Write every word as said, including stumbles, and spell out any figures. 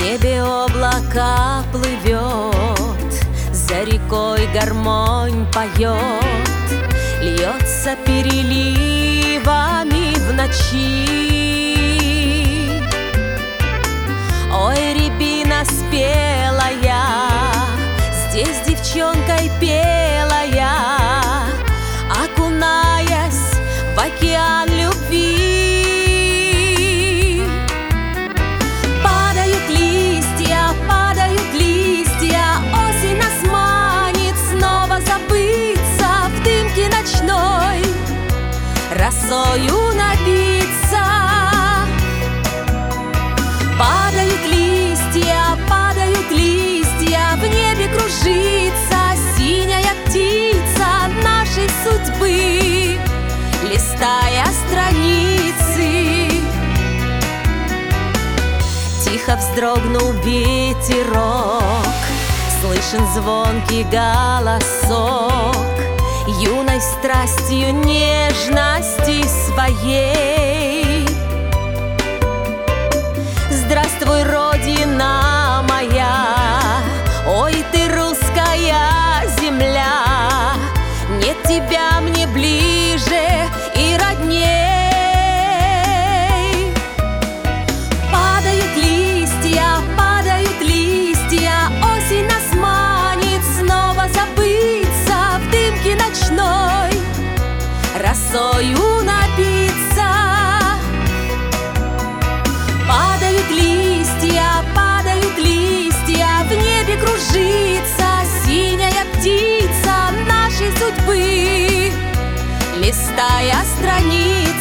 небе облака плывет, за рекой гармонь поет, льется переливами в ночи. Ой, рябина спелая, здесь девчонкой пела я, окунаясь в океан любви. Падают листья, падают листья, осень нас манит снова забыться в дымке ночной, росою напиться. Падают листья, падают листья, в небе кружится синяя птица нашей судьбы, листая страницы. Тихо вздрогнул ветерок, слышен звонкий голосок, юной страстью нежности своей. Здравствуй, Родина моя, ой, ты русская земля, нет тебя мне ближе и родней. Падают листья, падают листья, осень нас манит снова забыться в дымке ночной, росою напиться. Падают листья, падают листья, в небе кружится синяя птица нашей судьбы, листая страницы.